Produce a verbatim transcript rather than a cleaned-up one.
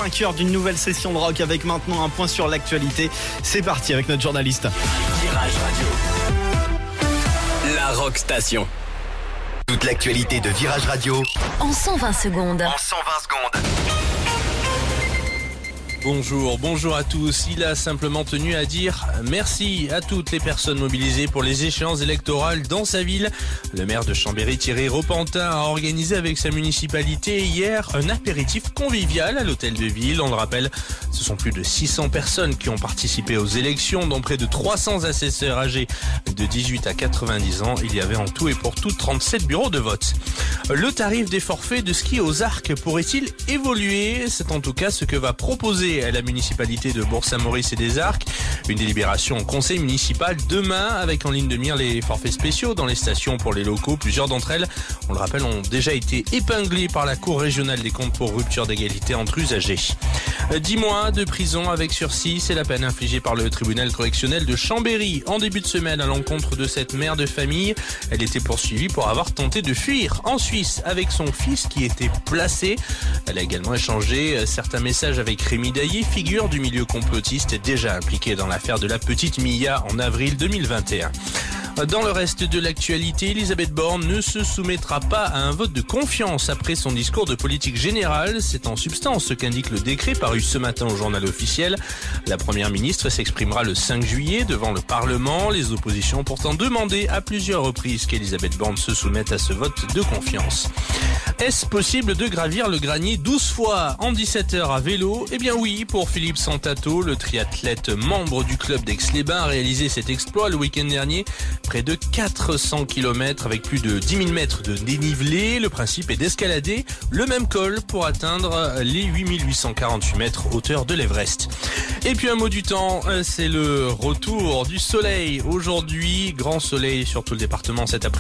cinq heures d'une nouvelle session de rock avec maintenant un point sur l'actualité. C'est parti avec notre journaliste. Virage Radio. La Rock Station. Toute l'actualité de Virage Radio. En cent vingt secondes. En cent vingt secondes. Bonjour, bonjour à tous. Il a simplement tenu à dire merci à toutes les personnes mobilisées pour les échéances électorales dans sa ville. Le maire de Chambéry, Thierry Repentin, a organisé avec sa municipalité hier un apéritif convivial à l'hôtel de ville. On le rappelle, ce sont plus de six cents personnes qui ont participé aux élections, dont près de trois cents assesseurs âgés de dix-huit à quatre-vingt-dix ans. Il y avait en tout et pour tout trente-sept bureaux de vote. Le tarif des forfaits de ski aux Arcs pourrait-il évoluer? C'est en tout cas ce que va proposer à la municipalité de Bourg-Saint-Maurice et des Arcs. Une délibération au conseil municipal demain avec en ligne de mire les forfaits spéciaux dans les stations pour les locaux. Plusieurs d'entre elles, on le rappelle, ont déjà été épinglées par la Cour régionale des comptes pour rupture d'égalité entre usagers. dix mois de prison avec sursis, c'est la peine infligée par le tribunal correctionnel de Chambéry en début de semaine à l'encontre de cette mère de famille. Elle était poursuivie pour avoir tenté de fuir en Suisse avec son fils qui était placé. Elle a également échangé certains messages avec Rémi Daillé, figure du milieu complotiste déjà impliqué dans l'affaire de la petite Mia en avril deux mille vingt et un. Dans le reste de l'actualité, Elisabeth Borne ne se soumettra pas à un vote de confiance après son discours de politique générale. C'est en substance ce qu'indique le décret paru ce matin au journal officiel. La première ministre s'exprimera le cinq juillet devant le Parlement. Les oppositions ont pourtant demandé à plusieurs reprises qu'Elisabeth Borne se soumette à ce vote de confiance. Est-ce possible de gravir le Granier douze fois en dix-sept heures à vélo? Eh bien oui, pour Philippe Santato, le triathlète membre du club d'Aix-les-Bains a réalisé cet exploit le week-end dernier. Près de quatre cents kilomètres avec plus de dix mille mètres de dénivelé. Le principe est d'escalader le même col pour atteindre les huit mille huit cent quarante-huit mètres hauteur de l'Everest. Et puis un mot du temps, c'est le retour du soleil. Aujourd'hui, grand soleil sur tout le département cet après-midi.